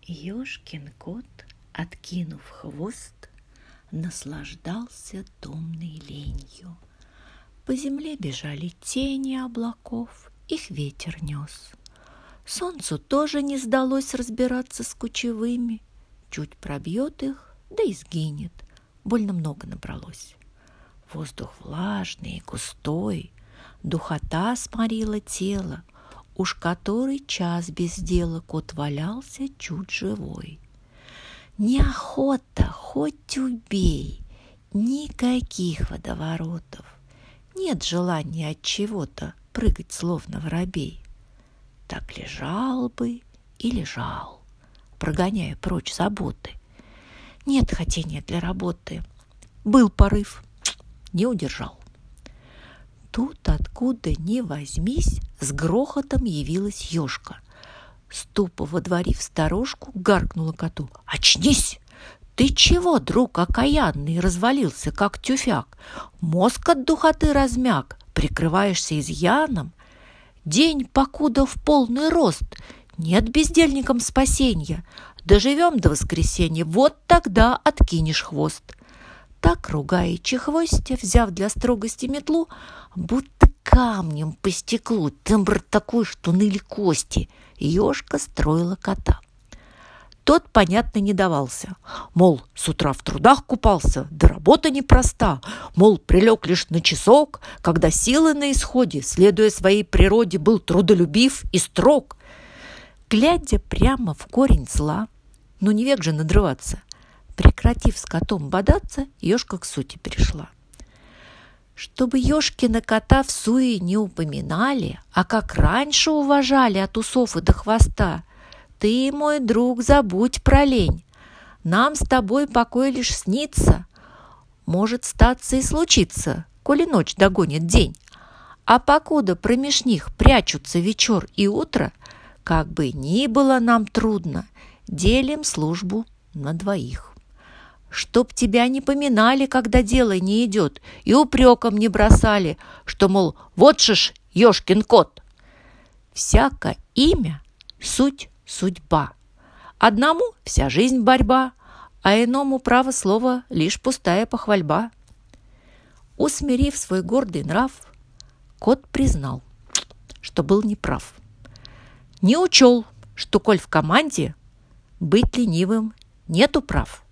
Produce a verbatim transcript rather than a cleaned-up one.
Ёшкин кот, откинув хвост, наслаждался томной ленью. По земле бежали тени облаков, их ветер нес. Солнцу тоже не сдалось разбираться с кучевыми. Чуть пробьет их, да и сгинет. Больно много набралось. Воздух влажный и густой, духота сморила тело. Уж который час без дела кот валялся чуть живой. Неохота, хоть убей, никаких водоворотов. Нет желания от чего-то прыгать, словно воробей. Так лежал бы и лежал, прогоняя прочь заботы. Нет хотения для работы. Был порыв, не удержал. Тут, откуда ни возьмись, с грохотом явилась ёшка. Ступо водворив сторожку, гаркнула коту: «Очнись! Ты чего, друг окаянный, развалился, как тюфяк? Мозг от духоты размяк, прикрываешься изъяном? День, покуда в полный рост, нет бездельникам спасенья. Доживем до воскресенья, вот тогда откинешь хвост». Так, ругая чехвостя, взяв для строгости метлу, будто камнем по стеклу, тембр такой, что ныли кости, ёшка строила кота. Тот, понятно, не давался. Мол, с утра в трудах купался, да работа непроста. Мол, прилег лишь на часок, когда силы на исходе, следуя своей природе, был трудолюбив и строг. Глядя прямо в корень зла, ну не век же надрываться, прекратив с котом бодаться, ёшка к сути перешла. Чтобы ёшкина кота в суе не упоминали, а как раньше уважали от усов и до хвоста, ты, мой друг, забудь про лень. Нам с тобой покой лишь снится. Может статься и случиться, коли ночь догонит день. А покуда промеж них прячутся вечер и утро, как бы ни было нам трудно, делим службу на двоих. Чтоб тебя не поминали, когда дело не идет, и упреком не бросали, что, мол, вот же ж ёшкин кот. Всяко имя — суть судьба. Одному вся жизнь борьба, а иному право слова лишь пустая похвальба. Усмирив свой гордый нрав, кот признал, что был неправ. Не учел, что, коль в команде, быть ленивым нету прав.